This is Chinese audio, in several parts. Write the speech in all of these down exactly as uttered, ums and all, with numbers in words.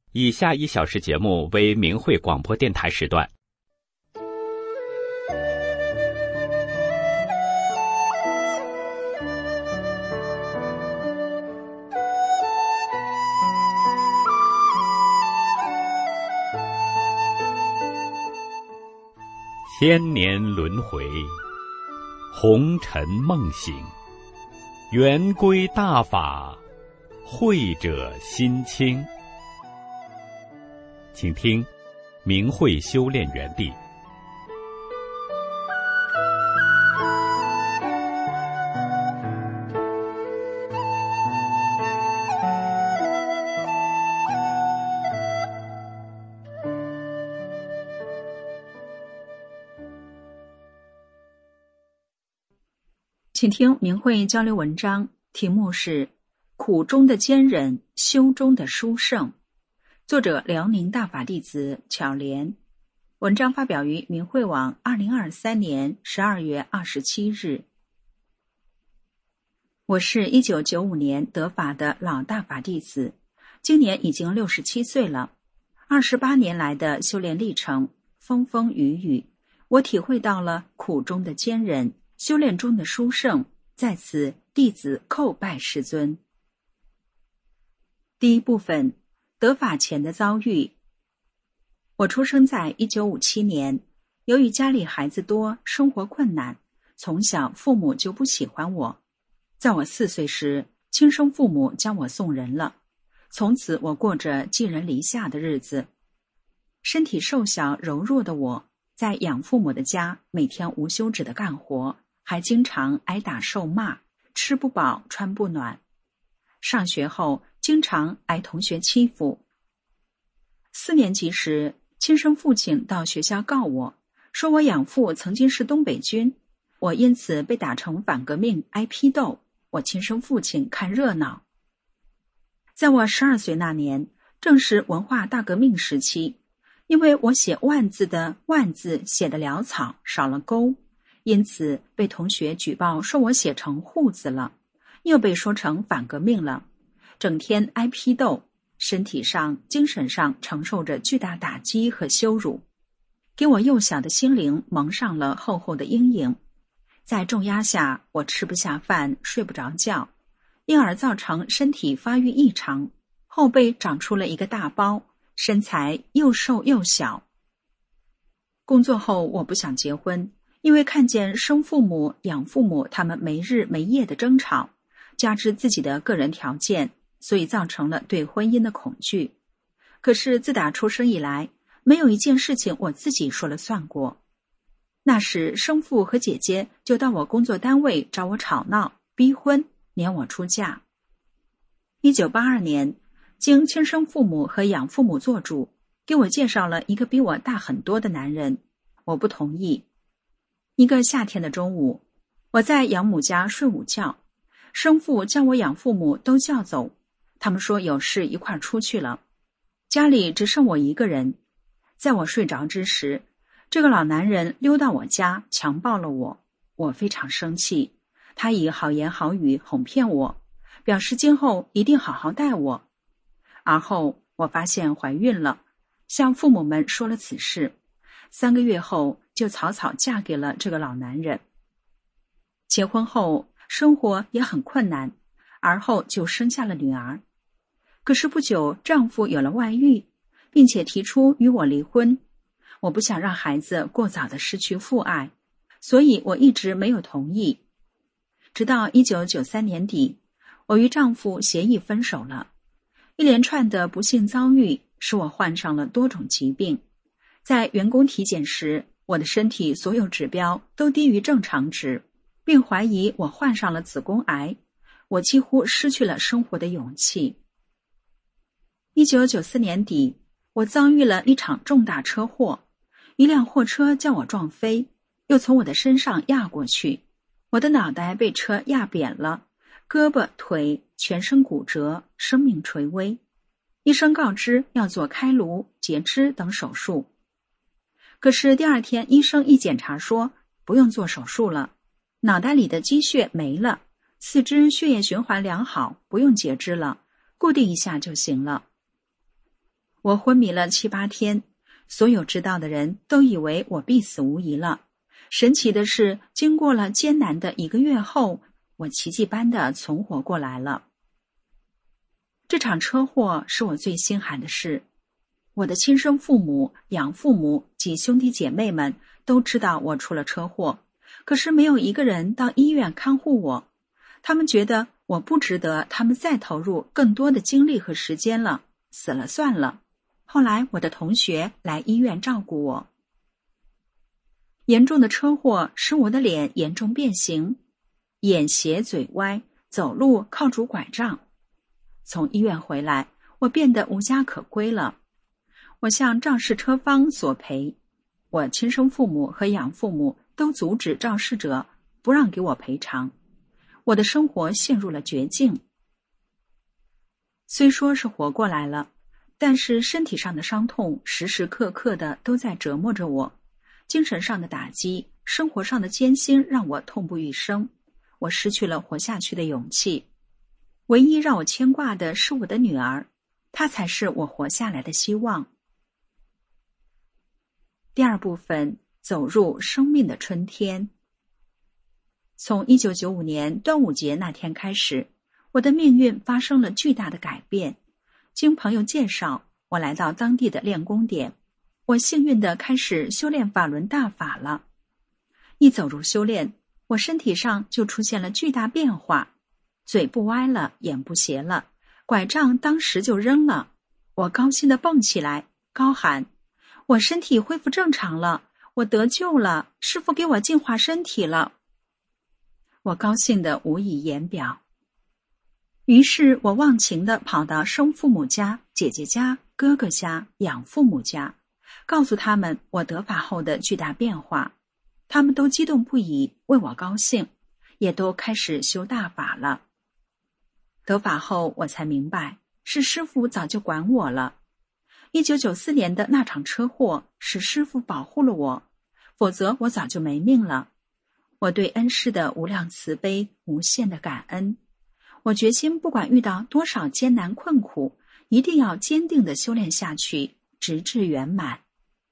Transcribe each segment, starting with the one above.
以下一小时节目为明慧广播电台时段。千年轮回，红尘梦醒，圆规大法，慧者心清。请听明慧修炼园地。 请听明慧交流文章，题目是苦中的坚忍，修中的殊胜，作者辽宁大法弟子巧莲。文章发表于明慧网二零二三年十二月二十七日。我是一九九五年得法的老大法弟子，今年已经六十七岁了。二十八年来的修炼历程，风风雨雨，我体会到了苦中的坚忍，修炼中的殊胜，在此弟子叩拜师尊。第一部分，得法前的遭遇。我出生在一九五七年，由于家里孩子多，生活困难，从小父母就不喜欢我。在我四岁时，亲生父母将我送人了，从此我过着寄人篱下的日子。身体瘦小柔弱的我，在养父母的家每天无休止的干活，还经常挨打受骂，吃不饱穿不暖。上学后经常挨同学欺负。四年级时，亲生父亲到学校告我，说我养父曾经是东北军，我因此被打成反革命挨批斗，我亲生父亲看热闹。在我十二岁那年，正是文化大革命时期，因为我写万字的万字写得潦草，少了勾，因此被同学举报说我写成户字了，又被说成反革命了，整天挨批斗，身体上精神上承受着巨大打击和羞辱，给我幼小的心灵蒙上了厚厚的阴影。在重压下，我吃不下饭，睡不着觉，因而造成身体发育异常，后背长出了一个大包，身材又瘦又小。工作后我不想结婚，因为看见生父母、养父母他们没日没夜的争吵，加之自己的个人条件，所以造成了对婚姻的恐惧。可是自打出生以来，没有一件事情我自己说了算过。那时生父和姐姐就到我工作单位找我吵闹、逼婚，撵我出嫁。一九八二年，经亲生父母和养父母做主，给我介绍了一个比我大很多的男人，我不同意。一个夏天的中午，我在养母家睡午觉，生父将我养父母都叫走，他们说有事一块出去了，家里只剩我一个人。在我睡着之时，这个老男人溜到我家强暴了我，我非常生气，他以好言好语哄骗我，表示今后一定好好待我。而后我发现怀孕了，向父母们说了此事，三个月后就草草嫁给了这个老男人。结婚后生活也很困难，而后就生下了女儿。可是不久，丈夫有了外遇，并且提出与我离婚。我不想让孩子过早的失去父爱，所以我一直没有同意。直到一九九三年底，我与丈夫协议分手了。一连串的不幸遭遇使我患上了多种疾病。在员工体检时，我的身体所有指标都低于正常值，并怀疑我患上了子宫癌，我几乎失去了生活的勇气。一九九四年底，我遭遇了一场重大车祸，一辆货车将我撞飞，又从我的身上压过去，我的脑袋被车压扁了，胳膊、腿、全身骨折，生命垂危。医生告知要做开颅、截肢等手术。可是第二天医生一检查说不用做手术了，脑袋里的积血没了，四肢血液循环良好，不用截肢了，固定一下就行了。 我昏迷了七八天，所有知道的人都以为我必死无疑了。神奇的是，经过了艰难的一个月后，我奇迹般地存活过来了。这场车祸是我最心寒的事。我的亲生父母、养父母及兄弟姐妹们都知道我出了车祸，可是没有一个人到医院看护我。他们觉得我不值得他们再投入更多的精力和时间了，死了算了。后来我的同学来医院照顾我。严重的车祸使我的脸严重变形，眼斜嘴歪，走路靠拄拐杖。从医院回来，我变得无家可归了。我向肇事车方索赔，我亲生父母和养父母都阻止肇事者，不让给我赔偿。我的生活陷入了绝境。虽说是活过来了，但是身体上的伤痛时时刻刻的都在折磨着我，精神上的打击，生活上的艰辛让我痛不欲生，我失去了活下去的勇气。唯一让我牵挂的是我的女儿，她才是我活下来的希望。第二部分，走入生命的春天。从一九九五年端午节那天开始，我的命运发生了巨大的改变。经朋友介绍，我来到当地的练功点，我幸运地开始修炼法轮大法了。一走入修炼，我身体上就出现了巨大变化，嘴不歪了，眼不斜了，拐杖当时就扔了。我高兴地蹦起来，高喊：我身体恢复正常了，我得救了，师父给我净化身体了。我高兴得无以言表。于是我忘情地跑到生父母家、姐姐家、哥哥家、养父母家，告诉他们我得法后的巨大变化。他们都激动不已，为我高兴，也都开始修大法了。得法后我才明白，是师父早就管我了。一九九四年的那场车祸是师父保护了我，否则我早就没命了。我对恩师的无量慈悲，无限的感恩。我决心不管遇到多少艰难困苦，一定要坚定地修炼下去，直至圆满。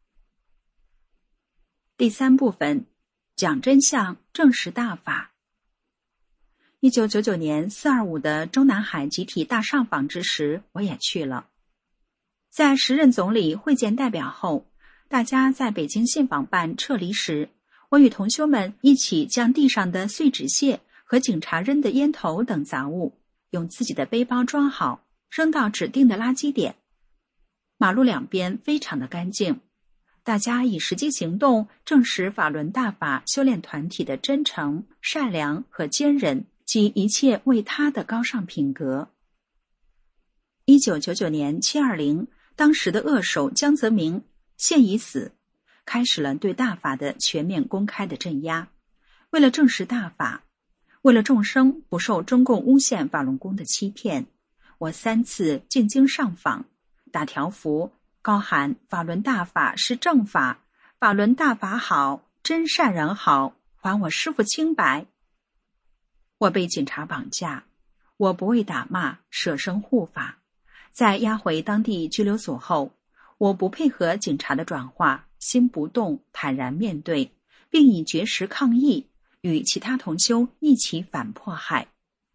第三部分，讲真相，证实大法。一九九九年四二五的中南海集体大上访之时，我也去了。在时任总理会见代表后，大家在北京信访办撤离时，我与同修们一起将地上的碎纸屑和警察扔的烟头等杂物，用自己的背包装好，扔到指定的垃圾点。马路两边非常的干净，大家以实际行动证实法轮大法修炼团体的真诚、善良和坚韧及一切为他的高尚品格。一九九九年七二零，当时的恶手江泽民现已死，开始了对大法的全面公开的镇压。为了证实大法，为了众生不受中共诬陷法轮功的欺骗，我三次进京上访，打条幅，高喊法轮大法是正法，法轮大法好，真善人好，还我师父清白。我被警察绑架，我不为打骂，舍身护法。在押回当地拘留所后，我不配合警察的转化，心不动，坦然面对，并以绝食抗议，与其他同修一起反迫害。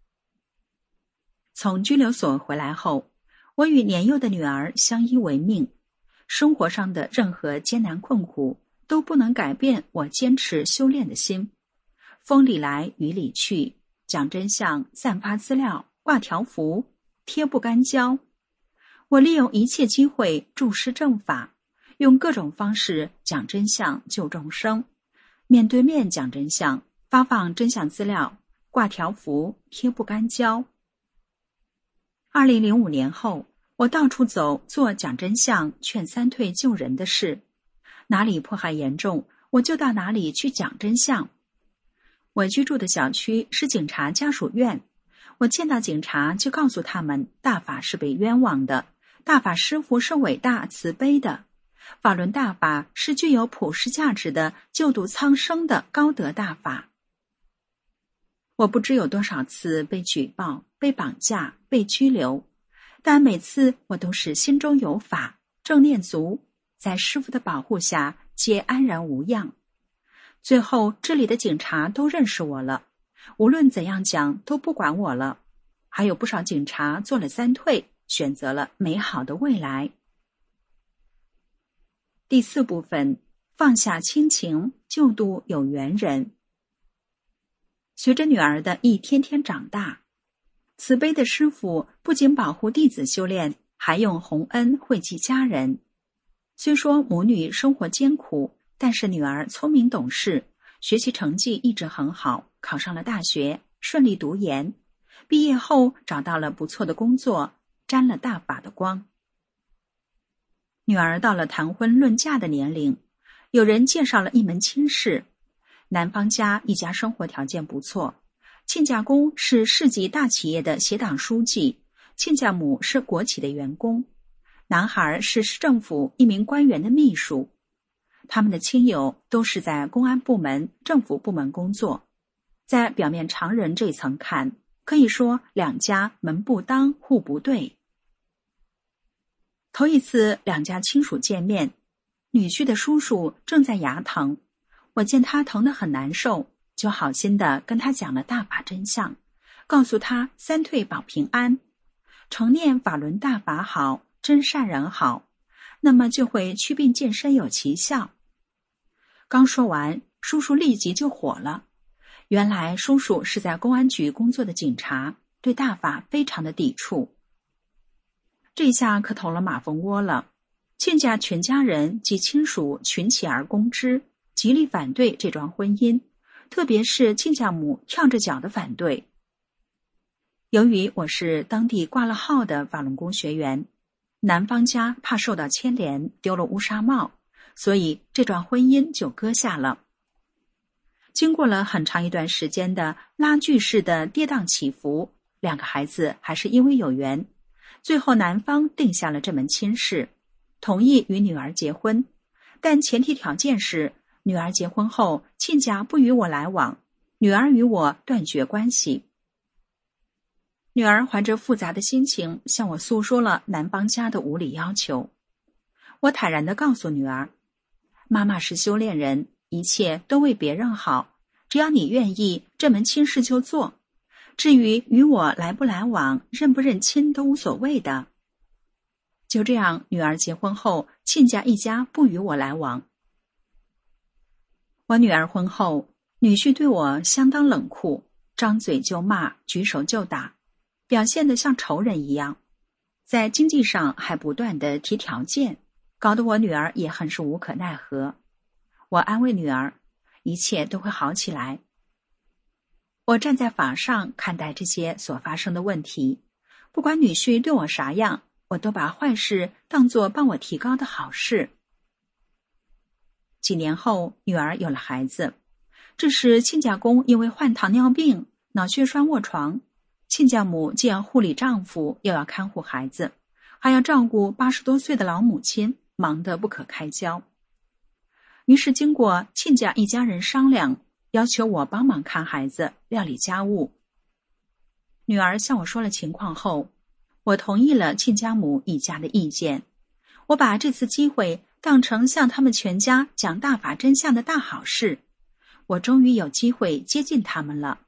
从拘留所回来后，我与年幼的女儿相依为命，生活上的任何艰难困苦都不能改变我坚持修炼的心。风里来雨里去，讲真相，散发资料，挂条幅，贴布干胶。我利用一切机会注释正法，用各种方式讲真相救众生，面对面讲真相，发放真相资料，挂条幅，贴布干胶。二零零五年后，我到处走，做讲真相、劝三退救人的事，哪里迫害严重，我就到哪里去讲真相。我居住的小区是警察家属院，我见到警察就告诉他们，大法是被冤枉的，大法师父是伟大慈悲的，法轮大法是具有普世价值的救度苍生的高德大法。我不知有多少次被举报、被绑架、被拘留，但每次我都是心中有法， 正念足，在师父的保护下皆安然无恙。最后这里的警察都认识我了，无论怎样讲都不管我了。还有不少警察做了三退，选择了美好的未来。第四部分，放下亲情，救度有缘人。随着女儿的一天天长大，慈悲的师父不仅保护弟子修炼，还用洪恩惠济家人。虽说母女生活艰苦，但是女儿聪明懂事，学习成绩一直很好，考上了大学，顺利读研。毕业后找到了不错的工作，沾了大法的光。女儿到了谈婚论嫁的年龄，有人介绍了一门亲事。男方家一家生活条件不错，亲家公是市级大企业的协党书记，亲家母是国企的员工，男孩是市政府一名官员的秘书。他们的亲友都是在公安部门、政府部门工作。在表面常人这一层看，可以说两家门不当户不对。头一次两家亲属见面，女婿的叔叔正在牙疼，我见他疼得很难受，就好心地跟他讲了大法真相，告诉他三退保平安，承念法轮大法好，真善人好，那么就会祛病健身有奇效。刚说完，叔叔立即就火了。原来叔叔是在公安局工作的警察，对大法非常的抵触。这下可投了马蜂窝了，亲家全家人及亲属群起而攻之，极力反对这桩婚姻，特别是亲家母跳着脚的反对。由于我是当地挂了号的法轮功学员，男方家怕受到牵连，丢了乌纱帽，所以这桩婚姻就搁下了。经过了很长一段时间的拉锯式的跌宕起伏，两个孩子还是因为有缘，最后男方定下了这门亲事，同意与女儿结婚，但前提条件是女儿结婚后亲家不与我来往，女儿与我断绝关系。女儿怀着复杂的心情向我诉说了男方家的无理要求。我坦然地告诉女儿，妈妈是修炼人，一切都为别人好，只要你愿意，这门亲事就做。至于与我来不来往，认不认亲都无所谓的。就这样，女儿结婚后，亲家一家不与我来往。我女儿婚后，女婿对我相当冷酷，张嘴就骂，举手就打，表现得像仇人一样。在经济上还不断地提条件，搞得我女儿也很是无可奈何。我安慰女儿，一切都会好起来。我站在法上看待这些所发生的问题，不管女婿对我啥样，我都把坏事当作帮我提高的好事。几年后，女儿有了孩子，这时亲家公因为患糖尿病、脑血栓卧床，亲家母既要护理丈夫，又要看护孩子，还要照顾八十多岁的老母亲，忙得不可开交。于是经过亲家一家人商量，要求我帮忙看孩子、料理家务。女儿向我说了情况后，我同意了亲家母一家的意见。我把这次机会当成向他们全家讲大法真相的大好事，我终于有机会接近他们了。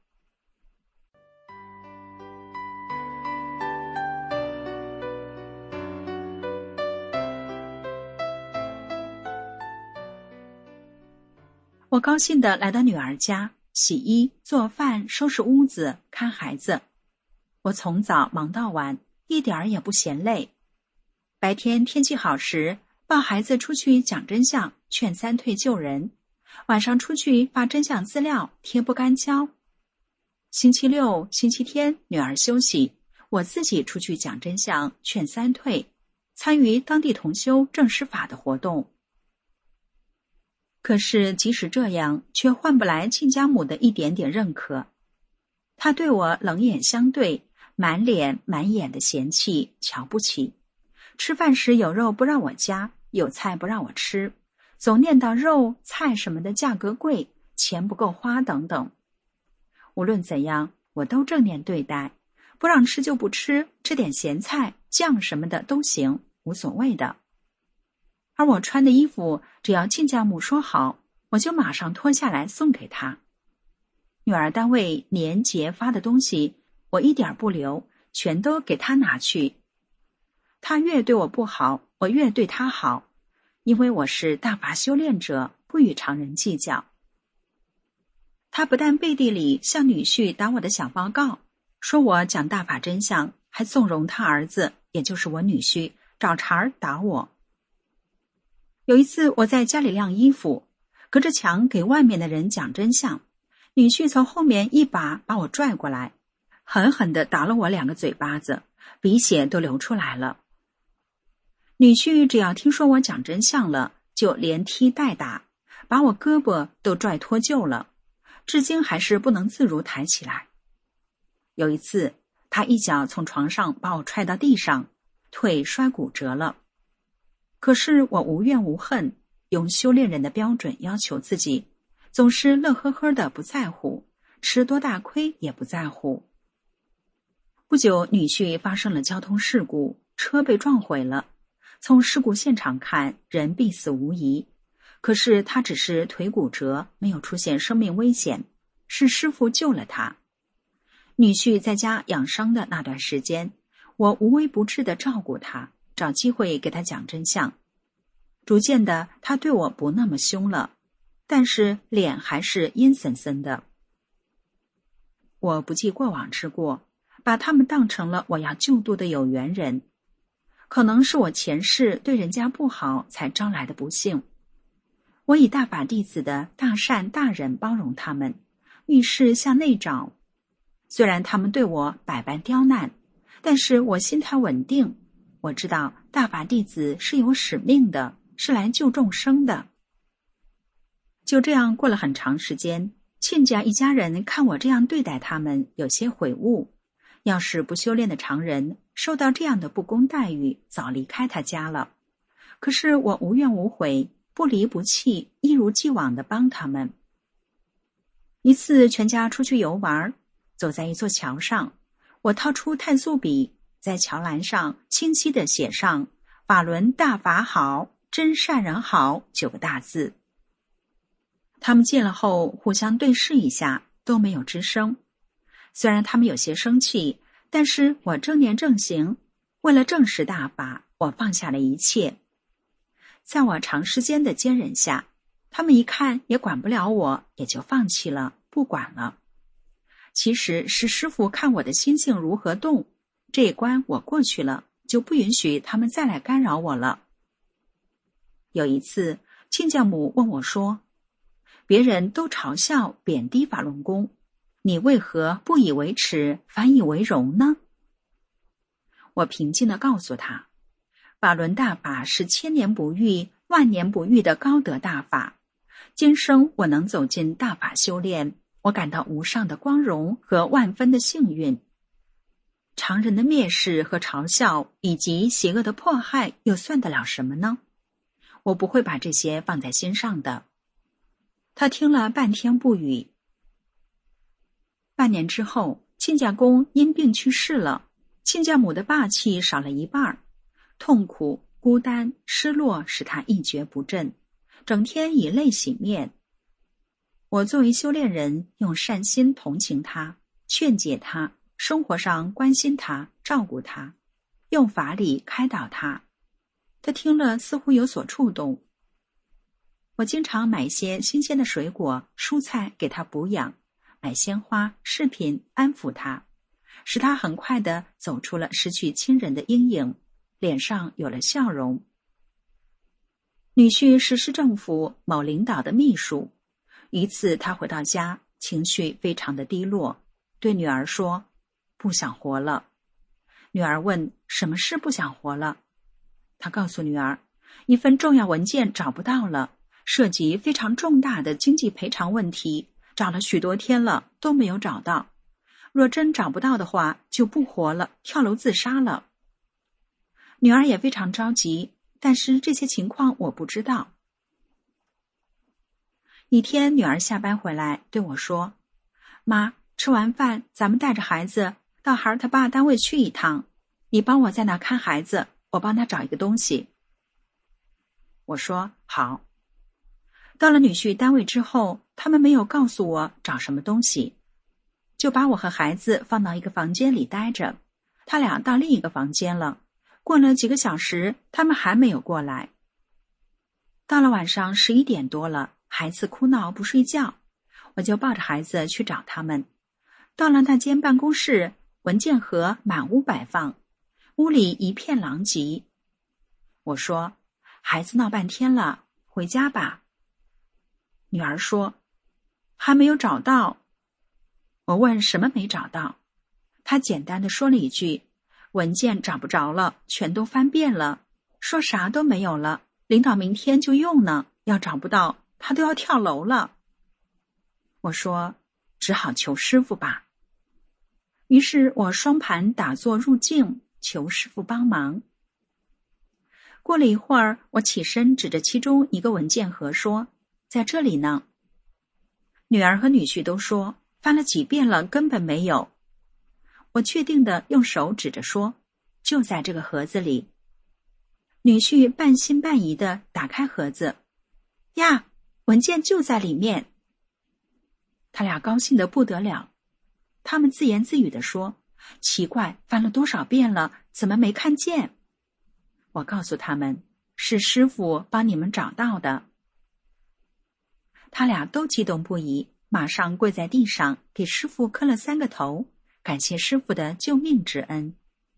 我高兴地来到女儿家，洗衣、做饭、收拾屋子、看孩子。我从早忙到晚，一点儿也不嫌累。白天天气好时，抱孩子出去讲真相，劝三退救人；晚上出去发真相资料，贴不干胶。星期六、星期天女儿休息，我自己出去讲真相，劝三退，参与当地同修正师法的活动。可是即使这样，却换不来亲家母的一点点认可。她对我冷眼相对，满脸满眼的嫌弃、瞧不起。吃饭时有肉不让我夹，有菜不让我吃，总念叨肉、菜什么的价格贵，钱不够花等等。无论怎样，我都正面对待，不让吃就不吃，吃点咸菜、酱什么的都行，无所谓的。 而我穿的衣服只要亲家母说好，我就马上脱下来送给她。女儿单位年节发的东西，我一点不留，全都给她拿去。她越对我不好，我越对她好，因为我是大法修炼者，不与常人计较。她不但背地里向女婿打我的小报告，说我讲大法真相，还纵容他儿子，也就是我女婿，找茬儿打我。有一次我在家里晾衣服，隔着墙给外面的人讲真相，女婿从后面一把把我拽过来，狠狠地打了我两个嘴巴子，鼻血都流出来了。女婿只要听说我讲真相了，就连踢带打，把我胳膊都拽脱臼了，至今还是不能自如抬起来。有一次他一脚从床上把我踹到地上，腿摔骨折了。可是我无怨无恨，用修炼人的标准要求自己，总是乐呵呵的不在乎，吃多大亏也不在乎。不久，女婿发生了交通事故，车被撞毁了。从事故现场看，人必死无疑，可是他只是腿骨折，没有出现生命危险，是师父救了他。女婿在家养伤的那段时间，我无微不至地照顾他，找机会给他讲真相。逐渐的，他对我不那么凶了，但是脸还是阴森森的。我不计过往之过，把他们当成了我要救度的有缘人。可能是我前世对人家不好才招来的不幸。我以大法弟子的大善大忍包容他们，遇事向内找。虽然他们对我百般刁难，但是我心态稳定。我知道大法弟子是有使命的，是来救众生的。就这样过了很长时间，亲家一家人看我这样对待他们，有些悔悟。要是不修炼的常人，受到这样的不公待遇，早离开他家了。可是我无怨无悔，不离不弃，一如既往地帮他们。一次全家出去游玩，走在一座桥上，我掏出碳素笔，在桥栏上清晰地写上法轮大法好，真善人好九个大字。他们见了后互相对视一下，都没有吱声。虽然他们有些生气，但是我正念正行，为了证实大法，我放下了一切。在我长时间的坚忍下，他们一看也管不了我，也就放弃了，不管了。其实是师父看我的心性如何动，这一关我过去了，就不允许他们再来干扰我了。有一次，亲家母问我说，别人都嘲笑贬低法轮功，你为何不以为耻，反以为荣呢？我平静地告诉他，法轮大法是千年不遇、万年不遇的高德大法。今生我能走进大法修炼，我感到无上的光荣和万分的幸运。常人的蔑视和嘲笑，以及邪恶的迫害，又算得了什么呢？我不会把这些放在心上的。他听了半天不语。半年之后，亲家公因病去世了，亲家母的霸气少了一半，痛苦、孤单、失落使他一蹶不振，整天以泪洗面。我作为修炼人，用善心同情他，劝解他，生活上关心他，照顾他，用法理开导他。他听了似乎有所触动。我经常买些新鲜的水果、蔬菜给他补养，买鲜花、饰品安抚他，使他很快地走出了失去亲人的阴影，脸上有了笑容。女婿是市政府某领导的秘书，一次他回到家，情绪非常的低落，对女儿说，不想活了。女儿问，什么事不想活了？他告诉女儿，一份重要文件找不到了，涉及非常重大的经济赔偿问题，找了许多天了，都没有找到。若真找不到的话，就不活了，跳楼自杀了。女儿也非常着急，但是这些情况我不知道。一天，女儿下班回来对我说，妈，吃完饭咱们带着孩子到孩儿他爸单位去一趟，你帮我在那看孩子，我帮他找一个东西。 我说好。到了女婿单位之后，他们没有告诉我找什么东西，就把我和孩子放到一个房间里待着。他俩到另一个房间了，过了几个小时，他们还没有过来。到了晚上十一点多了，孩子哭闹不睡觉，我就抱着孩子去找他们。到了那间办公室，文件盒满屋摆放，屋里一片狼藉。我说，孩子闹半天了，回家吧。女儿说，还没有找到。我问什么没找到，她简单的说了一句，文件找不着了，全都翻遍了，说啥都没有了，领导明天就用呢，要找不到，他都要跳楼了。我说，只好求师傅吧。于是我双盘打坐入静，求师傅帮忙。过了一会儿，我起身指着其中一个文件盒说，在这里呢。女儿和女婿都说，翻了几遍了，根本没有。我确定地用手指着说，就在这个盒子里。女婿半信半疑地打开盒子，呀，文件就在里面。他俩高兴得不得了，他们自言自语地说，奇怪，翻了多少遍了，怎么没看见？我告诉他们，是师傅帮你们找到的。他俩都激动不已，马上跪在地上给师傅磕了三个头，感谢师傅的救命之恩。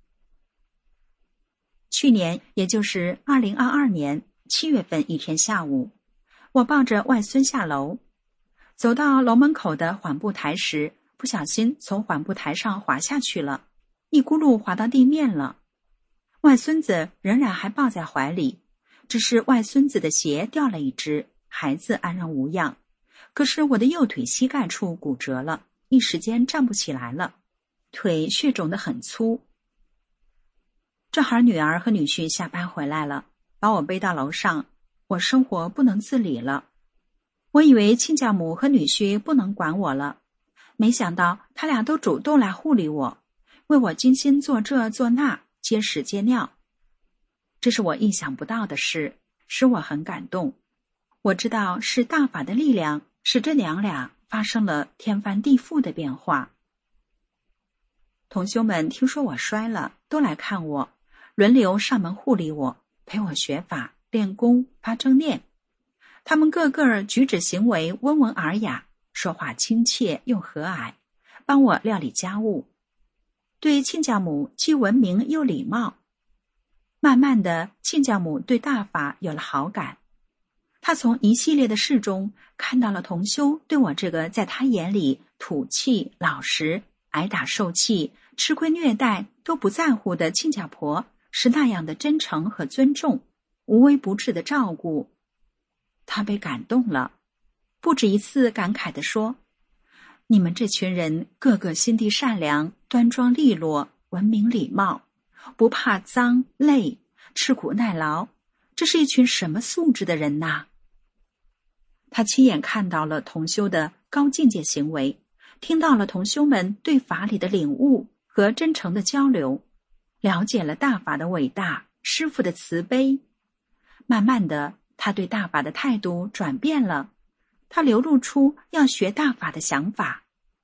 去年，也就是二零二二年七月份一天下午，我抱着外孙下楼，走到楼门口的缓步台时，不小心从缓步台上滑下去了，一咕噜滑到地面了。外孙子仍然还抱在怀里，只是外孙子的鞋掉了一只，孩子安然无恙。可是我的右腿膝盖处骨折了，一时间站不起来了，腿血肿得很粗。这会儿女儿和女婿下班回来了，把我背到楼上，我生活不能自理了。我以为亲家母和女婿不能管我了，没想到他俩都主动来护理我，为我精心做这做那，接屎接尿。这是我意想不到的事，使我很感动。我知道是大法的力量，使这娘俩发生了天翻地覆的变化。同修们听说我摔了，都来看我，轮流上门护理我，陪我学法、练功、发正念。他们个个举止行为温文尔雅，说话亲切又和蔼，帮我料理家务。对亲家母既文明又礼貌。慢慢的，亲家母对大法有了好感。他从一系列的事中看到了同修对我这个在他眼里土气、老实、挨打受气、吃亏虐待都不在乎的亲家婆是那样的真诚和尊重，无微不至的照顾。他被感动了，不止一次感慨地说，你们这群人个个心地善良，端庄利落，文明礼貌，不怕脏累，吃苦耐劳，这是一群什么素质的人呐？他亲眼看到了同修的高境界行为，听到了同修们对法理的领悟和真诚的交流，了解了大法的伟大，师父的慈悲。慢慢的，他对大法的态度转变了，他流露出要学大法的想法。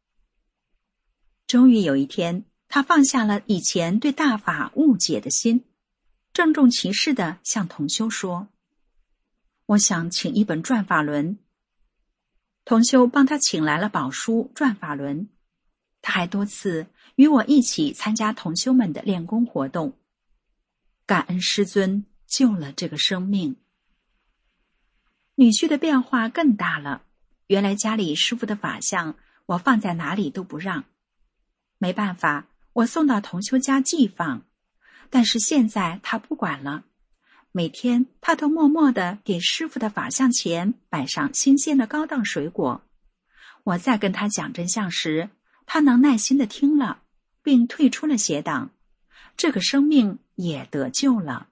终于有一天，他放下了以前对大法误解的心，郑重其事地向同修说，我想请一本转法轮。同修帮他请来了宝书转法轮，他还多次与我一起参加同修们的练功活动，感恩师尊救了这个生命。女婿的变化更大了，原来家里师父的法像我放在哪里都不让，没办法，我送到同修家寄放，但是现在他不管了，每天他都默默地给师父的法像前摆上新鲜的高档水果。我再跟他讲真相时，他能耐心地听了，并退出了邪党，这个生命也得救了。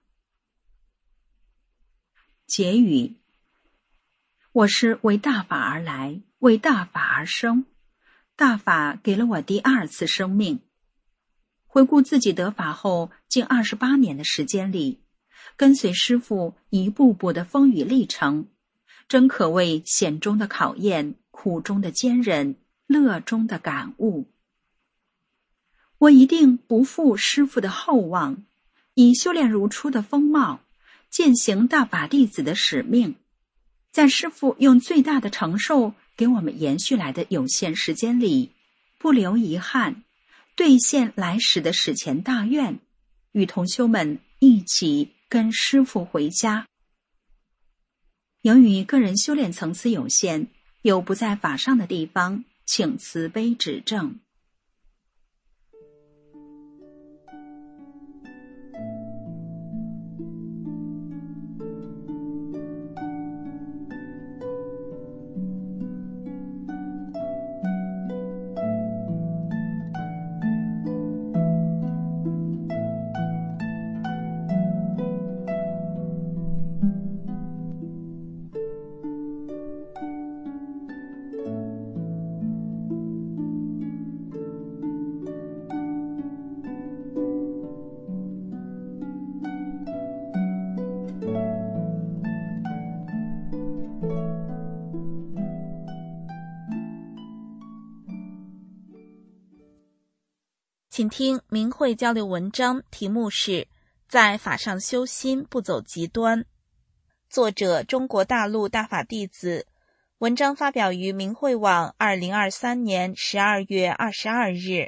结语：我是为大法而来，为大法而生，大法给了我第二次生命。回顾自己得法后近二十八年的时间里， 跟随师父一步步的风雨历程，真可谓险中的考验，苦中的坚忍，乐中的感悟。我一定不负师父的厚望，以修炼如初的风貌，践行大法弟子的使命，在师父用最大的承受给我们延续来的有限时间里，不留遗憾，兑现来时的史前大愿，与同修们一起跟师父回家。由于个人修炼层次有限，有不在法上的地方，请慈悲指正。 请听明慧交流文章，题目是在法上修心，不走极端。作者中国大陆大法弟子，文章发表于明慧网二零二三年十二月二十二日。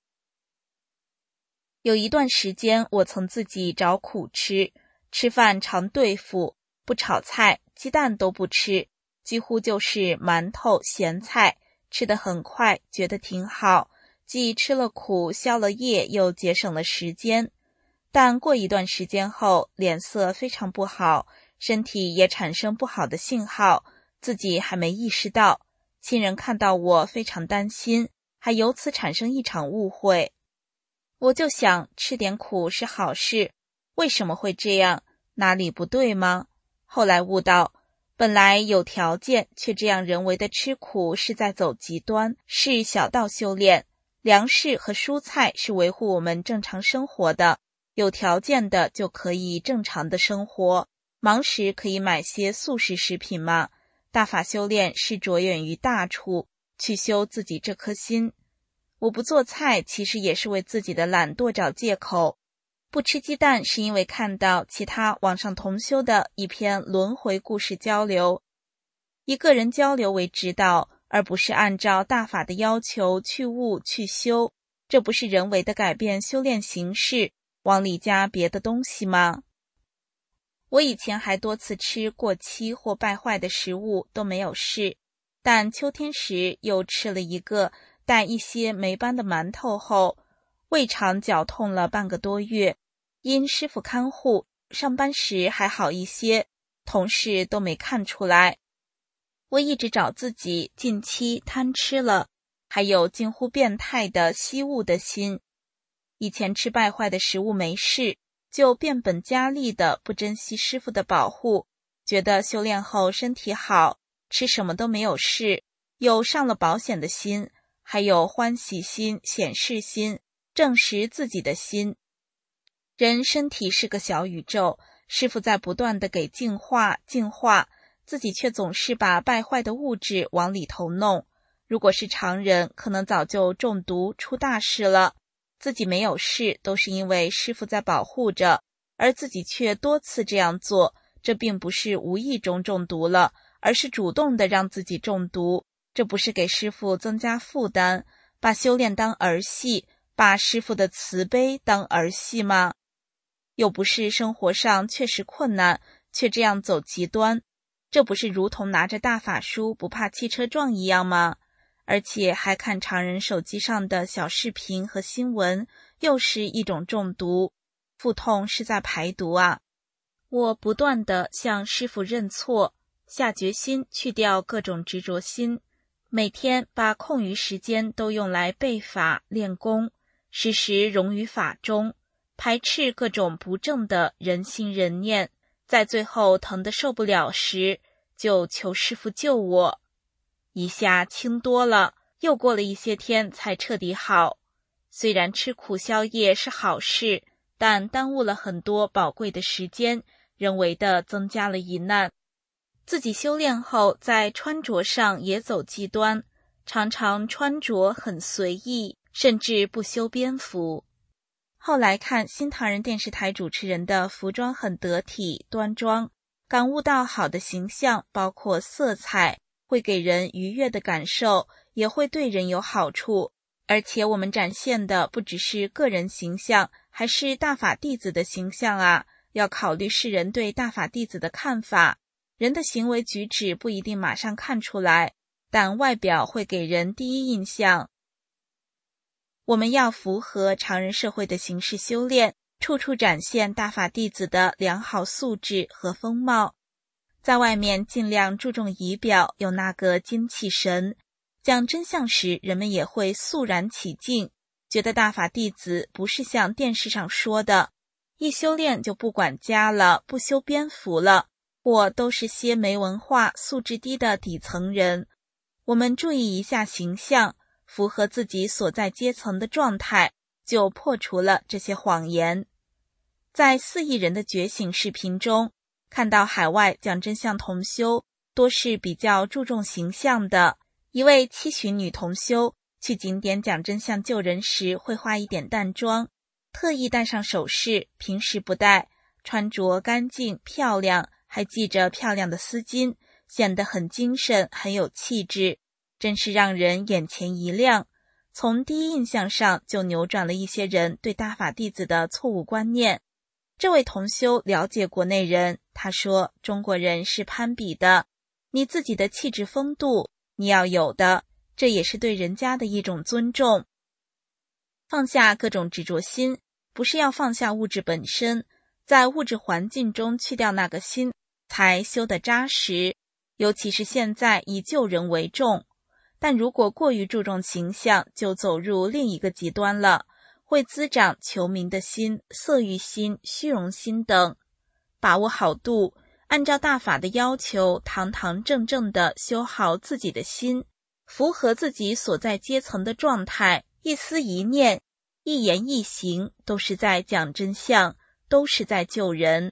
有一段时间，我曾自己找苦吃，吃饭常对付，不炒菜，鸡蛋都不吃，几乎就是馒头、咸菜，吃得很快，觉得挺好。既吃了苦，消了业，又节省了时间。但过一段时间后，脸色非常不好，身体也产生不好的信号，自己还没意识到。亲人看到我非常担心，还由此产生一场误会。我就想，吃点苦是好事，为什么会这样？哪里不对吗？后来悟到，本来有条件，却这样人为的吃苦，是在走极端，是小道修炼。粮食和蔬菜是维护我们正常生活的，有条件的就可以正常的生活，忙时可以买些素食食品嘛。大法修炼是着眼于大处，去修自己这颗心。我不做菜，其实也是为自己的懒惰找借口。不吃鸡蛋是因为看到其他网上同修的一篇轮回故事交流，以个人交流为指导，而不是按照大法的要求去悟去修，这不是人为的改变修炼形式，往里加别的东西吗？我以前还多次吃过期或败坏的食物都没有事，但秋天时又吃了一个带一些霉斑的馒头后，胃肠绞痛了半个多月。因师父看护，上班时还好一些，同事都没看出来。我一直找自己近期贪吃了，还有近乎变态的惜物的心。以前吃败坏的食物没事，就变本加厉的不珍惜师父的保护，觉得修炼后身体好，吃什么都没有事，又上了保险的心，还有欢喜心、显示心、证实自己的心。人身体是个小宇宙，师父在不断的给净化净化，自己却总是把败坏的物质往里头弄。如果是常人，可能早就中毒出大事了。自己没有事，都是因为师父在保护着，而自己却多次这样做，这并不是无意中中毒了，而是主动的让自己中毒。这不是给师父增加负担，把修炼当儿戏，把师父的慈悲当儿戏吗？又不是生活上确实困难，却这样走极端，这不是如同拿着大法书不怕汽车撞一样吗？而且还看常人手机上的小视频和新闻，又是一种中毒。腹痛是在排毒啊！我不断地向师父认错，下决心去掉各种执着心，每天把空余时间都用来背法练功，时时融于法中，排斥各种不正的人心人念，在最后疼得受不了时，就求师父救我。一下轻多了，又过了一些天才彻底好。虽然吃苦消业是好事，但耽误了很多宝贵的时间， 人为的增加了疑难。自己修炼后，在穿着上也走极端，常常穿着很随意，甚至不修边幅。后来看新唐人电视台主持人的服装很得体端庄，感悟到好的形象包括色彩，会给人愉悦的感受，也会对人有好处。而且我们展现的不只是个人形象，还是大法弟子的形象啊，要考虑世人对大法弟子的看法。人的行为举止不一定马上看出来，但外表会给人第一印象。我们要符合常人社会的形式修炼，处处展现大法弟子的良好素质和风貌。在外面尽量注重仪表，有那个精气神，讲真相时人们也会肃然起敬，觉得大法弟子不是像电视上说的一修炼就不管家了，不修边幅了，或都是些没文化素质低的底层人。我们注意一下形象，符合自己所在阶层的状态，就破除了这些谎言。在四亿人的觉醒视频中，看到海外讲真相同修多是比较注重形象的。一位七旬女同修去景点讲真相救人时，会化一点淡妆，特意戴上首饰，平时不戴，穿着干净漂亮，还系着漂亮的丝巾，显得很精神，很有气质，真是让人眼前一亮。从第一印象上就扭转了一些人对大法弟子的错误观念。这位同修了解国内人，他说中国人是攀比的，你自己的气质风度你要有的，这也是对人家的一种尊重。放下各种执着心，不是要放下物质本身，在物质环境中去掉那个心，才修得扎实。尤其是现在以救人为重，但如果过于注重形象，就走入另一个极端了，会滋长求名的心、色欲心、虚荣心等。把握好度，按照大法的要求，堂堂正正地修好自己的心，符合自己所在阶层的状态，一思一念，一言一行，都是在讲真相，都是在救人。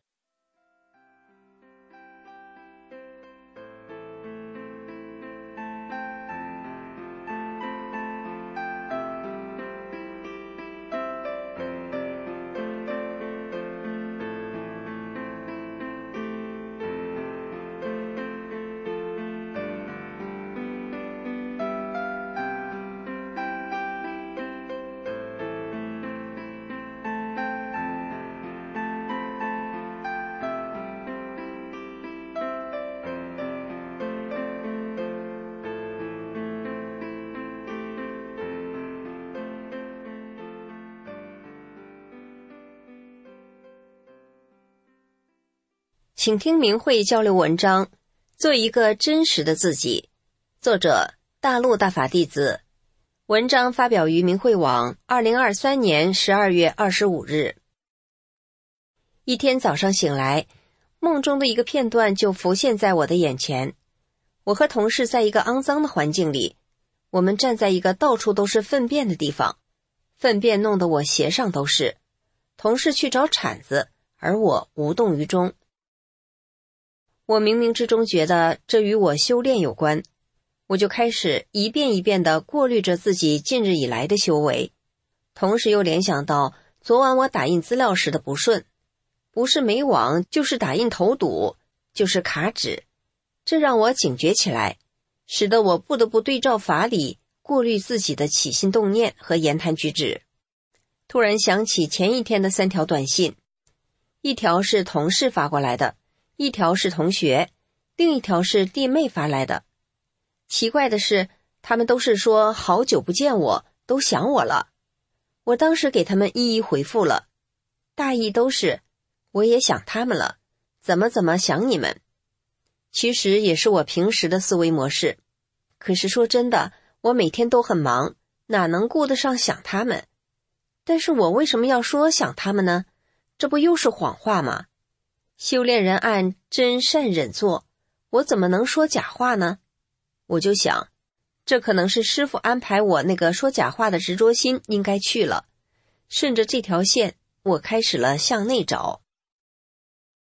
请听明慧交流文章，做一个真实的自己。作者大陆大法弟子。文章发表于明慧网二零二三年十二月二十五日。一天早上醒来，梦中的一个片段就浮现在我的眼前。我和同事在一个肮脏的环境里，我们站在一个到处都是粪便的地方，粪便弄得我鞋上都是。同事去找铲子，而我无动于衷。我冥冥之中觉得这与我修炼有关，我就开始一遍一遍地过滤着自己近日以来的修为，同时又联想到昨晚我打印资料时的不顺，不是没网，就是打印头堵，就是卡纸，这让我警觉起来，使得我不得不对照法理过滤自己的起心动念和言谈举止。突然想起前一天的三条短信，一条是同事发过来的，一条是同学，另一条是弟妹发来的。奇怪的是，他们都是说好久不见我，都想我了。我当时给他们一一回复了，大意都是我也想他们了，怎么怎么想你们。其实也是我平时的思维模式，可是说真的，我每天都很忙，哪能顾得上想他们。但是我为什么要说想他们呢？这不又是谎话吗？修炼人按真善忍做，我怎么能说假话呢？我就想，这可能是师父安排我那个说假话的执着心应该去了。顺着这条线，我开始了向内找。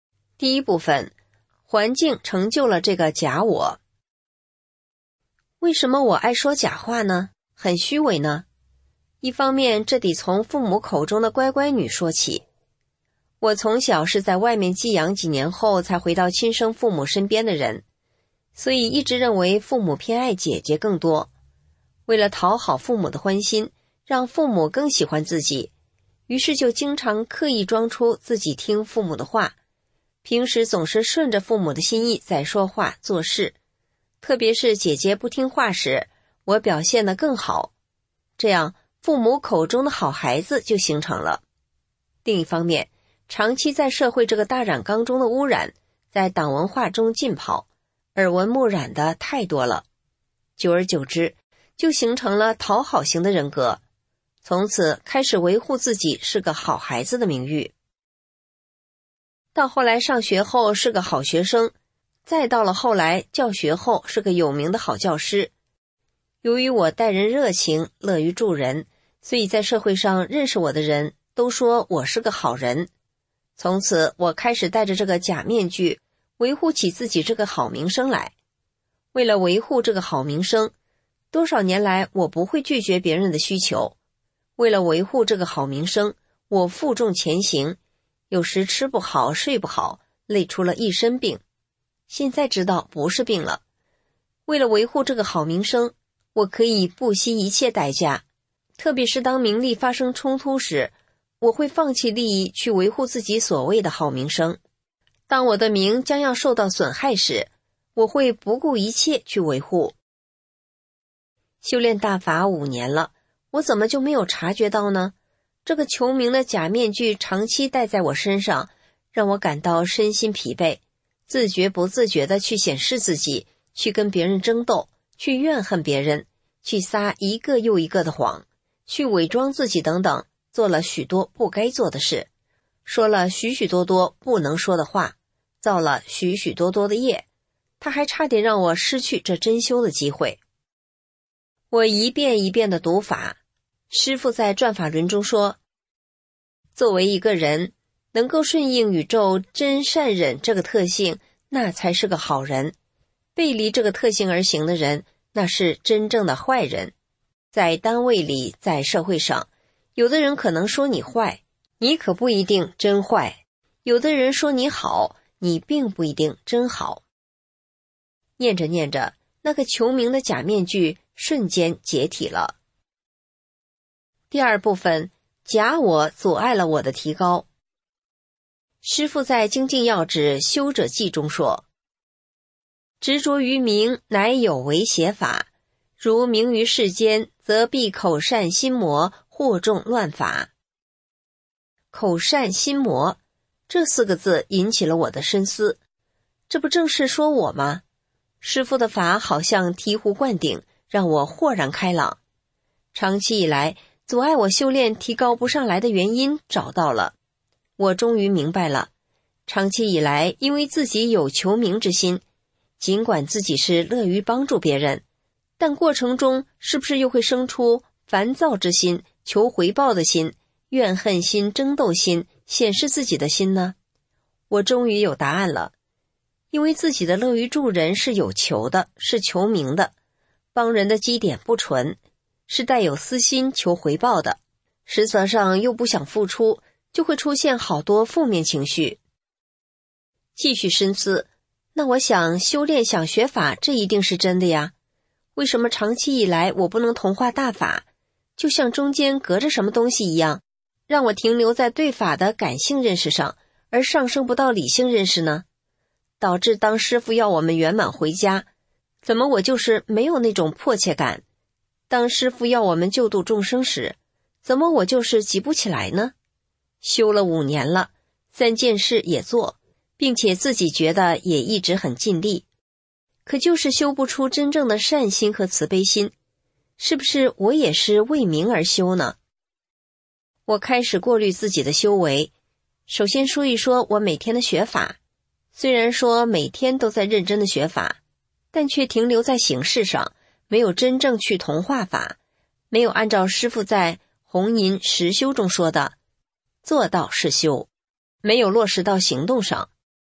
第一部分，环境成就了这个假我。为什么我爱说假话呢？很虚伪呢？一方面，这得从父母口中的乖乖女说起。我从小是在外面寄养几年后才回到亲生父母身边的人，所以一直认为父母偏爱姐姐更多。为了讨好父母的欢心，让父母更喜欢自己，于是就经常刻意装出自己听父母的话，平时总是顺着父母的心意在说话做事，特别是姐姐不听话时，我表现得更好，这样父母口中的好孩子就形成了。另一方面，长期在社会这个大染缸中的污染，在党文化中浸泡，耳闻目染的太多了，久而久之，就形成了讨好型的人格，从此开始维护自己是个好孩子的名誉。到后来上学后是个好学生，再到了后来教学后是个有名的好教师。由于我待人热情，乐于助人，所以在社会上认识我的人都说我是个好人。从此我开始戴着这个假面具，维护起自己这个好名声来。为了维护这个好名声，多少年来我不会拒绝别人的需求。为了维护这个好名声，我负重前行，有时吃不好睡不好，累出了一身病。现在知道不是病了。为了维护这个好名声，我可以不惜一切代价，特别是当名利发生冲突时，我会放弃利益去维护自己所谓的好名声。当我的名将要受到损害时，我会不顾一切去维护。修炼大法五年了，我怎么就没有察觉到呢？这个求名的假面具长期戴在我身上，让我感到身心疲惫，自觉不自觉地去显示自己，去跟别人争斗，去怨恨别人，去撒一个又一个的谎，去伪装自己等等，做了许多不该做的事，说了许许多多不能说的话，造了许许多多的业，他还差点让我失去这真修的机会。我一遍一遍的读法，师父在转法轮中说，作为一个人能够顺应宇宙真善忍这个特性，那才是个好人。背离这个特性而行的人，那是真正的坏人。在单位里，在社会上，有的人可能说你坏，你可不一定真坏；有的人说你好，你并不一定真好。念着念着，那个求名的假面具瞬间解体了。第二部分，假我阻碍了我的提高。师父在《精进要旨修者记》中说，执着于名，乃有为邪法，如名于世间，则必口善心魔，惑众乱法。口善心魔，这四个字引起了我的深思。这不正是说我吗？师父的法好像醍醐灌顶，让我豁然开朗。长期以来阻碍我修炼提高不上来的原因找到了，我终于明白了。长期以来因为自己有求名之心，尽管自己是乐于帮助别人，但过程中是不是又会生出烦躁之心、求回报的心、怨恨心、争斗心、显示自己的心呢？我终于有答案了。因为自己的乐于助人是有求的，是求名的，帮人的基点不纯，是带有私心求回报的，实则上又不想付出，就会出现好多负面情绪。继续深思，那我想修炼想学法，这一定是真的呀。为什么长期以来我不能同化大法，就像中间隔着什么东西一样，让我停留在对法的感性认识上，而上升不到理性认识呢？导致当师父要我们圆满回家，怎么我就是没有那种迫切感？当师父要我们救度众生时，怎么我就是急不起来呢？修了五年了，三件事也做，并且自己觉得也一直很尽力，可就是修不出真正的善心和慈悲心，是不是我也是为名而修呢？我开始过滤自己的修为，首先说一说我每天的学法。虽然说每天都在认真的学法，但却停留在形式上，没有真正去同化法，没有按照师父在红银实修中说的做到是修，没有落实到行动上。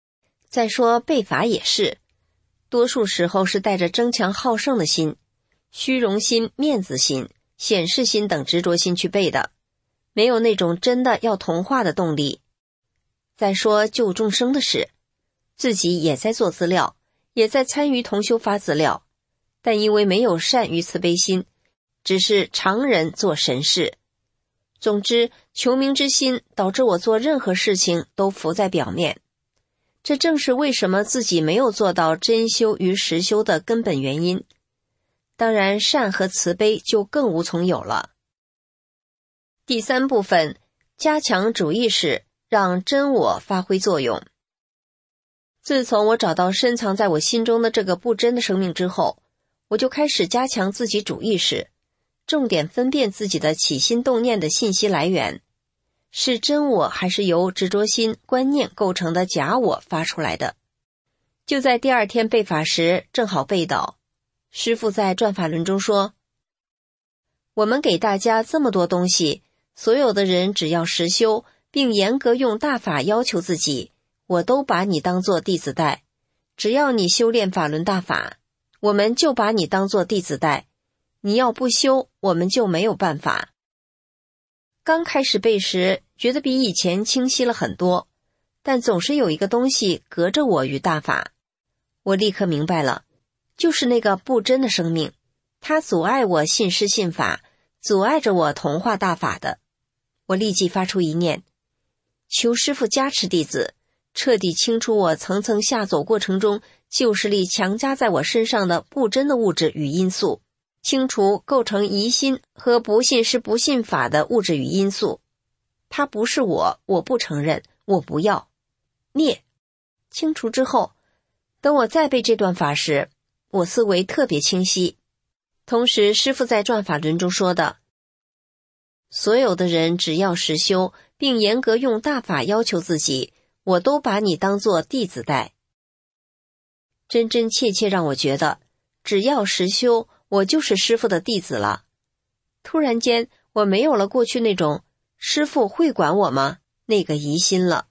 再说背法也是，多数时候是带着争强好胜的心、虚荣心、面子心、显示心等执着心去背的，没有那种真的要同化的动力。再说救众生的事，自己也在做资料，也在参与同修发资料，但因为没有善与慈悲心，只是常人做神事。总之，求名之心导致我做任何事情都浮在表面，这正是为什么自己没有做到真修与实修的根本原因。当然，善和慈悲就更无从有了。第三部分，加强主意识，让真我发挥作用。自从我找到深藏在我心中的这个不真的生命之后，我就开始加强自己主意识，重点分辨自己的起心动念的信息来源，是真我还是由执着心、观念构成的假我发出来的。就在第二天背法时，正好背到师父在转法轮中说，我们给大家这么多东西，所有的人只要实修，并严格用大法要求自己，我都把你当作弟子带。只要你修炼法轮大法，我们就把你当作弟子带。你要不修，我们就没有办法。刚开始背时，觉得比以前清晰了很多，但总是有一个东西隔着我与大法。我立刻明白了，就是那个不真的生命，它阻碍我信师信法，阻碍着我同化大法的。我立即发出一念，求师父加持弟子，彻底清除我层层下走过程中旧势力强加在我身上的不真的物质与因素，清除构成疑心和不信是不信法的物质与因素。它不是我，我不承认，我不要。灭。清除之后，等我再背这段法时，我思维特别清晰。同时，师父在转法轮中说的，所有的人只要实修，并严格用大法要求自己，我都把你当作弟子带。真真切切让我觉得，只要实修，我就是师父的弟子了。突然间，我没有了过去那种师父会管我吗那个疑心了。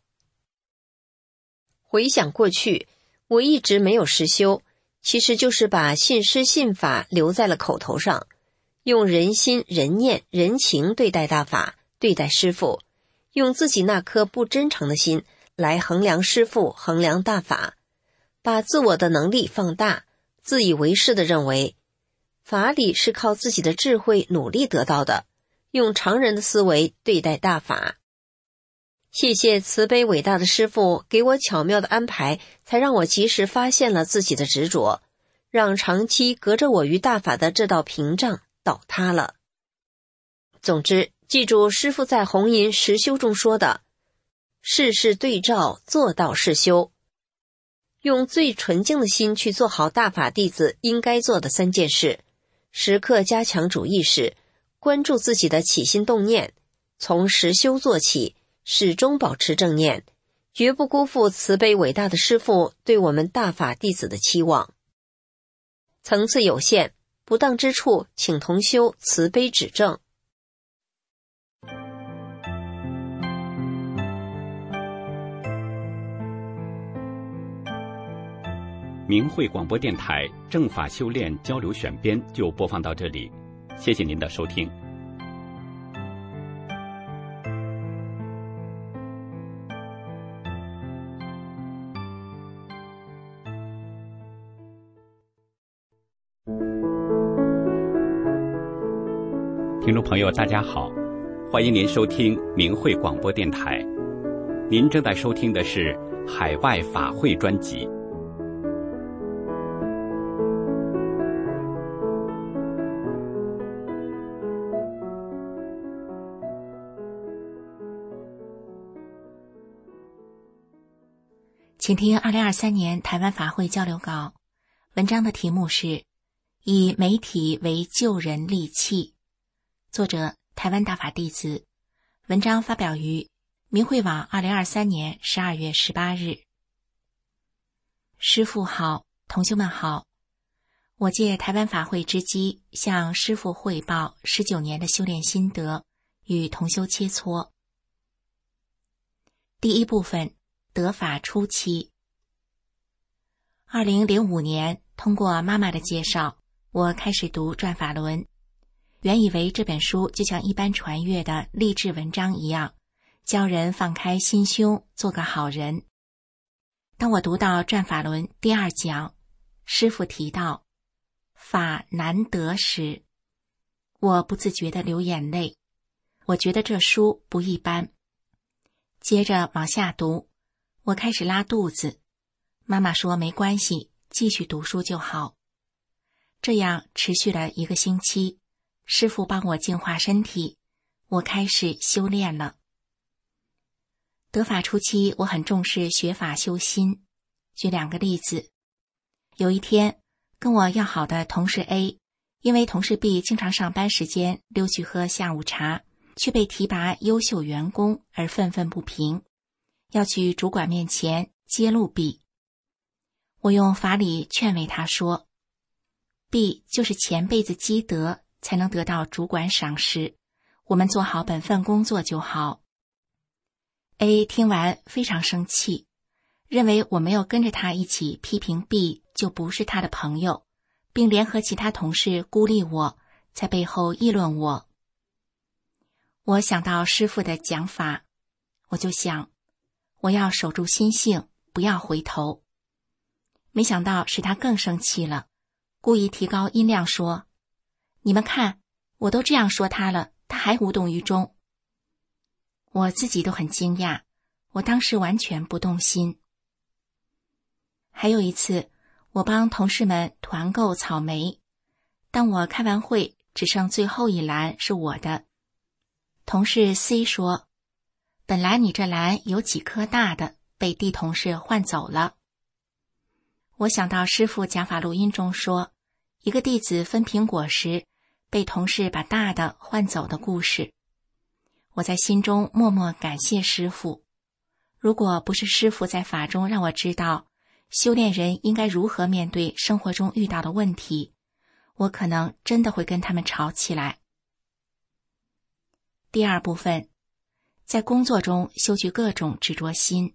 回想过去，我一直没有实修，其实就是把信师信法留在了口头上，用人心、人念、人情对待大法，对待师父，用自己那颗不真诚的心来衡量师父，衡量大法，把自我的能力放大，自以为是地认为法理是靠自己的智慧努力得到的，用常人的思维对待大法。谢谢慈悲伟大的师父给我巧妙的安排，才让我及时发现了自己的执着，让长期隔着我与大法的这道屏障倒塌了。总之，记住师父在红银实修中说的，事事对照，做到是修，用最纯净的心去做好大法弟子应该做的三件事，时刻加强主意识，关注自己的起心动念，从实修做起，始终保持正念，绝不辜负慈悲伟大的师父对我们大法弟子的期望。层次有限，不当之处请同修慈悲指正。 明慧广播电台正法修炼交流选编就播放到这里，谢谢您的收听。听众朋友大家好，欢迎您收听明慧广播电台，您正在收听的是海外法会专辑。 请听二零二三年台湾法会交流稿，文章的题目是以媒体为救人利器，作者台湾大法弟子，文章发表于明慧网二零二三年十二月十八日。师父好，同修们好，我借台湾法会之机向师父汇报十九年的修炼心得，与同修切磋。第一部分，得法初期。 二零零五年，通过妈妈的介绍，我开始读《转法轮》。原以为这本书就像一般传阅的励志文章一样，教人放开心胸，做个好人。当我读到《转法轮》第二讲，师父提到法难得时，我不自觉地流眼泪。我觉得这书不一般。接着往下读，我开始拉肚子。妈妈说没关系，继续读书就好。这样持续了一个星期，师父帮我净化身体，我开始修炼了。得法初期，我很重视学法修心。举两个例子，有一天，跟我要好的同事 A， 因为同事 B 经常上班时间溜去喝下午茶，却被提拔优秀员工而愤愤不平，要去主管面前揭露 B。 我用法理劝慰他说， B 就是前辈子积德才能得到主管赏识，我们做好本分工作就好。 A 听完非常生气，认为我没有跟着他一起批评 B 就不是他的朋友，并联合其他同事孤立我，在背后议论我。我想到师父的讲法，我就想，我要守住心性，不要回头。没想到使他更生气了，故意提高音量说，你们看，我都这样说他了，他还无动于衷。我自己都很惊讶，我当时完全不动心。还有一次，我帮同事们团购草莓，当我开完会，只剩最后一篮是我的。同事 C 说，本来你这篮有几颗大的，被 D 同事换走了。我想到师父讲法录音中说，一个弟子分苹果时，被同事把大的换走的故事。我在心中默默感谢师父。如果不是师父在法中让我知道修炼人应该如何面对生活中遇到的问题，我可能真的会跟他们吵起来。第二部分，在工作中修去各种执着心。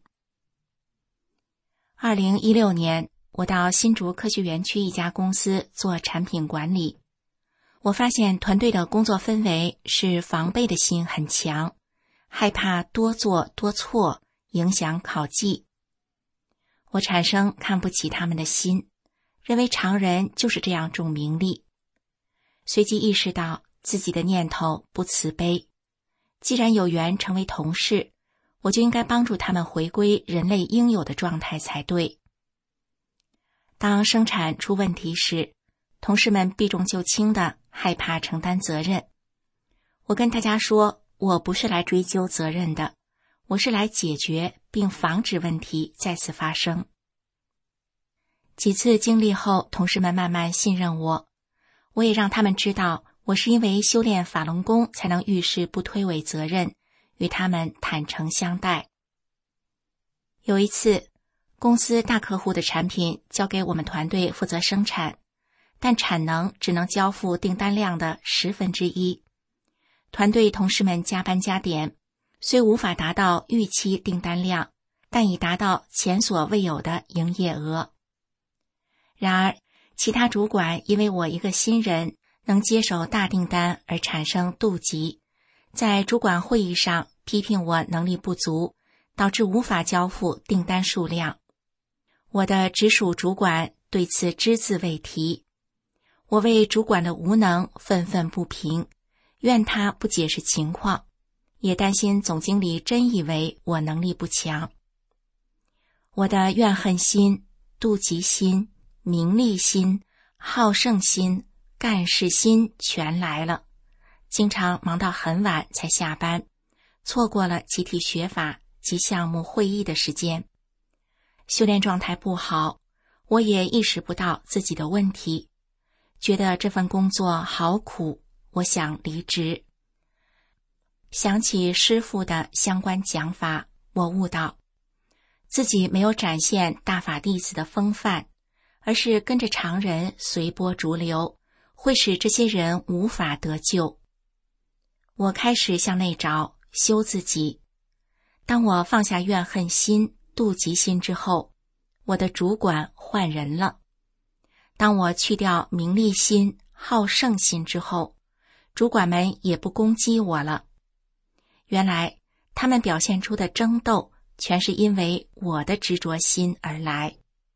二零一六年，我到新竹科学园区一家公司做产品管理。我发现团队的工作氛围是防备的心很强，害怕多做多错，影响考绩。我产生看不起他们的心，认为常人就是这样重名利。随即意识到自己的念头不慈悲，既然有缘成为同事，我就应该帮助他们回归人类应有的状态才对。当生产出问题时，同事们避重就轻的害怕承担责任。我跟大家说，我不是来追究责任的，我是来解决并防止问题再次发生。几次经历后，同事们慢慢信任我，我也让他们知道，我是因为修炼法轮功才能遇事不推诿责任，与他们坦诚相待。有一次，公司大客户的产品交给我们团队负责生产，但产能只能交付订单量的十分之一。团队同事们加班加点，虽无法达到预期订单量，但已达到前所未有的营业额。然而，其他主管因为我一个新人能接手大订单而产生妒忌，在主管会议上批评我能力不足，导致无法交付订单数量。我的直属主管对此只字未提。我为主管的无能愤愤不平，怨他不解释情况，也担心总经理真以为我能力不强。我的怨恨心、妒忌心、名利心、好胜心、干事心全来了，经常忙到很晚才下班，错过了集体学法及项目会议的时间。修炼状态不好，我也意识不到自己的问题，觉得这份工作好苦，我想离职。想起师父的相关讲法，我悟到自己没有展现大法弟子的风范，而是跟着常人随波逐流，会使这些人无法得救。我开始向内找，修自己。当我放下怨恨心、妒忌心之后， 我的主管换人了。当我去掉名利心、好胜心之后，主管们也不攻击我了。原来他们表现出的争斗，全是因为我的执着心而来。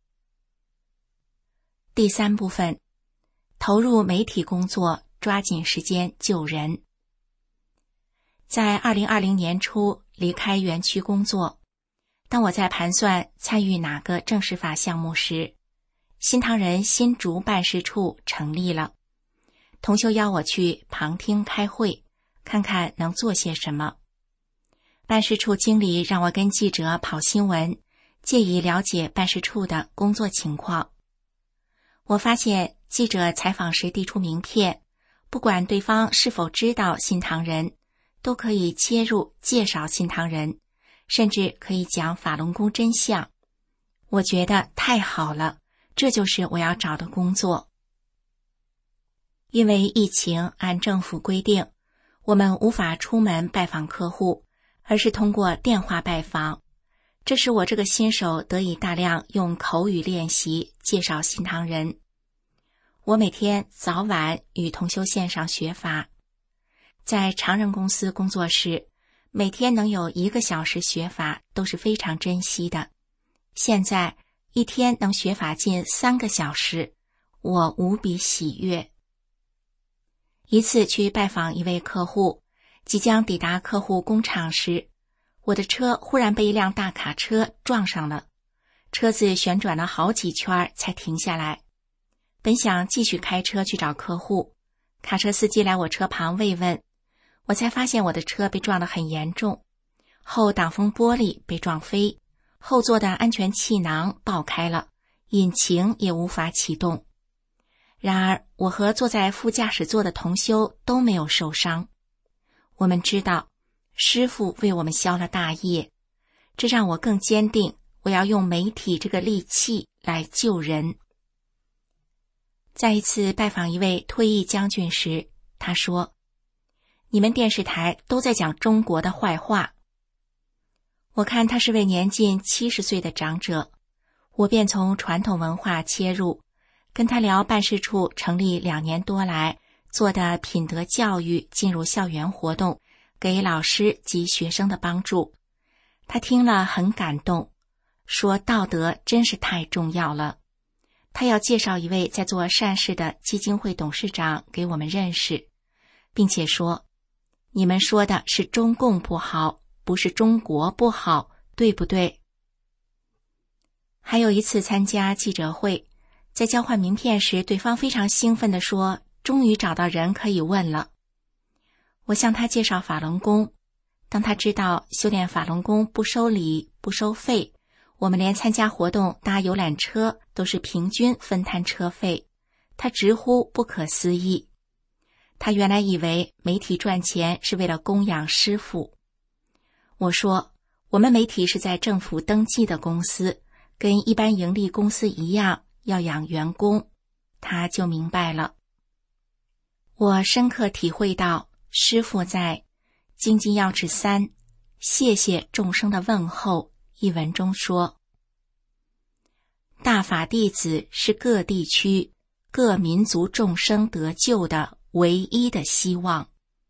第三部分，投入媒体工作，抓紧时间救人。在二零二零年初离开园区工作，当我在盘算参与哪个政事法项目时，新唐人新竹办事处成立了。同修邀我去旁听开会，看看能做些什么。办事处经理让我跟记者跑新闻，借以了解办事处的工作情况。我发现记者采访时递出名片，不管对方是否知道新唐人，都可以切入介绍新唐人，甚至可以讲法轮功真相。我觉得太好了，这就是我要找的工作。因为疫情，按政府规定，我们无法出门拜访客户，而是通过电话拜访。这使我这个新手得以大量用口语练习介绍新唐人。我每天早晚与同修线上学法。在常人公司工作时，每天能有一个小时学法都是非常珍惜的。现在一天能学法近三个小时，我无比喜悦。一次去拜访一位客户，即将抵达客户工厂时，我的车忽然被一辆大卡车撞上了，车子旋转了好几圈才停下来。本想继续开车去找客户，卡车司机来我车旁慰问，我才发现我的车被撞得很严重，后挡风玻璃被撞飞，后座的安全气囊爆开了，引擎也无法启动。然而我和坐在副驾驶座的同修都没有受伤。我们知道师父为我们消了大业，这让我更坚定我要用媒体这个利器来救人。在一次拜访一位退役将军时，他说，你们电视台都在讲中国的坏话。我看他是位年近七十岁的长者，我便从传统文化切入，跟他聊办事处成立两年多来做的品德教育进入校园活动，给老师及学生的帮助。他听了很感动，说道德真是太重要了。他要介绍一位在做善事的基金会董事长给我们认识，并且说，你们说的是中共不好，不是中国不好，对不对？还有一次参加记者会，在交换名片时，对方非常兴奋地说，终于找到人可以问了。我向他介绍法轮功，当他知道修炼法轮功不收礼不收费，我们连参加活动搭游览车都是平均分摊车费，他直呼不可思议。他原来以为媒体赚钱是为了供养师父。我说，我们媒体是在政府登记的公司，跟一般盈利公司一样要养员工，他就明白了。我深刻体会到师父在《精进要旨三谢谢众生的问候》一文中说，大法弟子是各地区各民族众生得救的唯一的希望。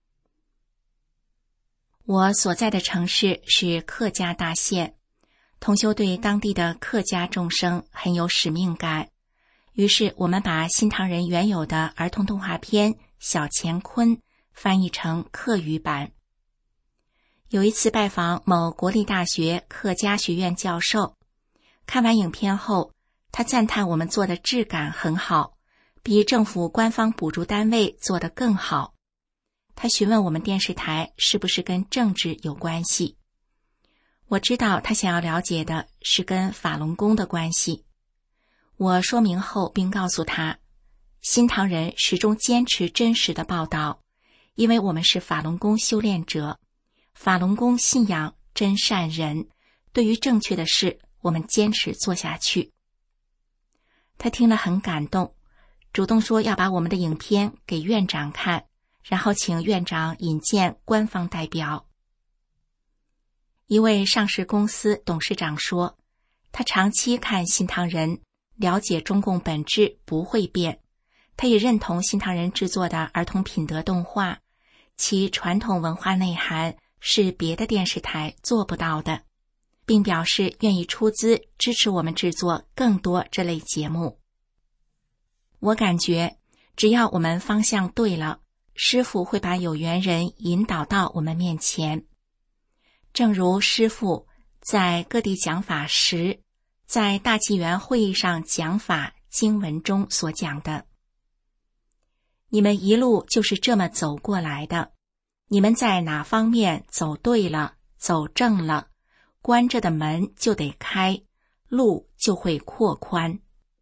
我所在的城市是客家大县，同修对当地的客家众生很有使命感，于是我们把新唐人原有的儿童动画片《小乾坤》翻译成客语版。有一次拜访某国立大学客家学院教授，看完影片后，他赞叹我们做的质感很好，比政府官方补助单位做得更好。他询问我们电视台是不是跟政治有关系。我知道他想要了解的是跟法轮功的关系。我说明后并告诉他，新唐人始终坚持真实的报道，因为我们是法轮功修炼者，法轮功信仰真善人，对于正确的事我们坚持做下去。他听了很感动，主动说要把我们的影片给院长看，然后请院长引荐官方代表。一位上市公司董事长说， 他长期看新唐人，了解中共本质不会变。他也认同新唐人制作的儿童品德动画，其传统文化内涵是别的电视台做不到的，并表示愿意出资支持我们制作更多这类节目。我感觉只要我们方向对了，师父会把有缘人引导到我们面前。正如师父在各地讲法时，在大纪元会议上讲法经文中所讲的，你们一路就是这么走过来的，你们在哪方面走对了，走正了，关着的门就得开，路就会扩宽。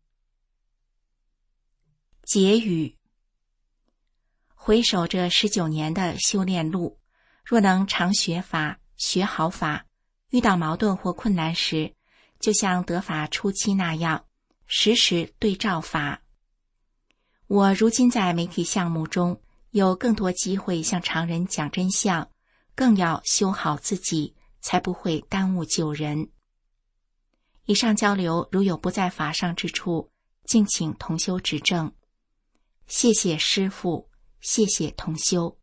结语：回首这十九年的修炼路，若能常学法，学好法，遇到矛盾或困难时，就像得法初期那样，时时对照法。我如今在媒体项目中有更多机会向常人讲真相，更要修好自己，才不会耽误救人。以上交流如有不在法上之处，敬请同修指正。谢谢师父，谢谢同修。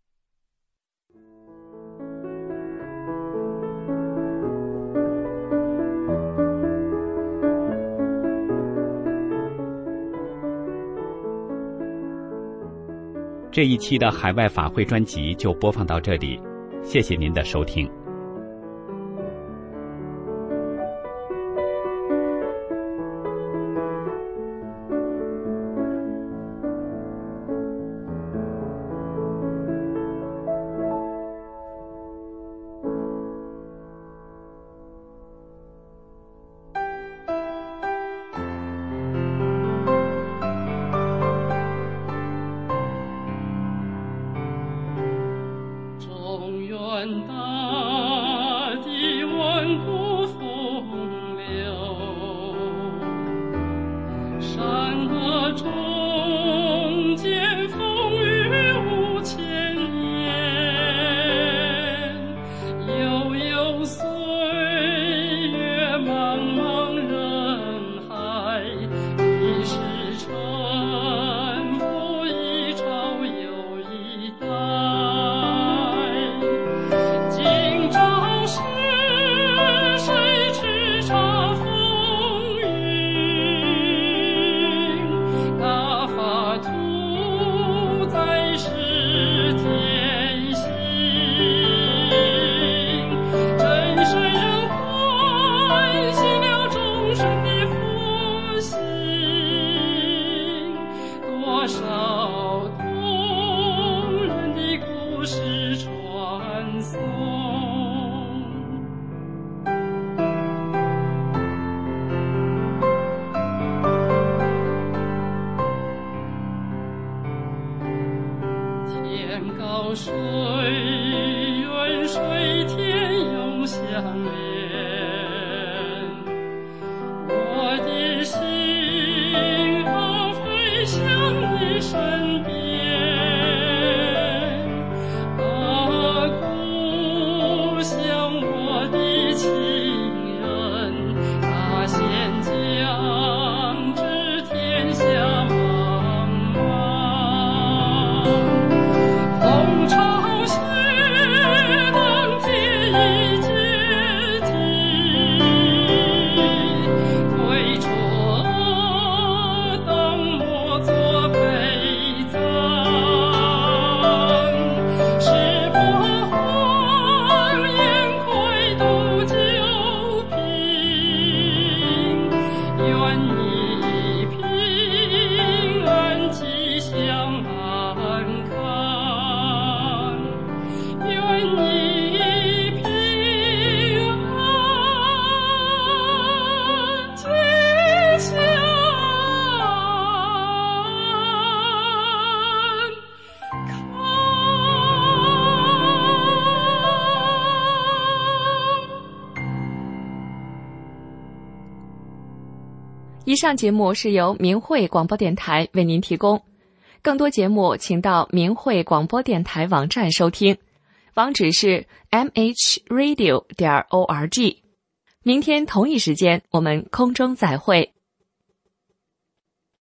这一期的海外法会专辑就播放到这里，谢谢您的收听。 水远水天永相连，我的心啊飞向你身边，啊故乡我的亲人，他先将知天下茫茫，风潮血能铁一阶梯，推车当莫作陪葬，十八荒烟快渡九平，愿你平安吉祥安康，愿你平安吉祥康。 以上节目是由明慧广播电台为您提供，更多节目请到明慧广播电台网站收听，网址是 m h radio 点 org。 明天同一时间我们空中再会。